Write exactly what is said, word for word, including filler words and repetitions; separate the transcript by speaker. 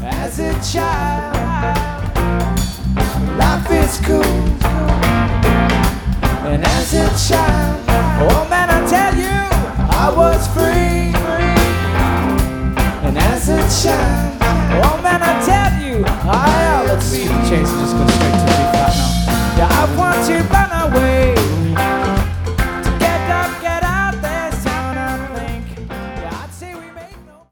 Speaker 1: As a child, life is cool. And as a child, oh man, I tell you, I was free. And as a child, oh man, I tell you, I let's see the chase just go straight to the B flat now. Yeah, I want to run away.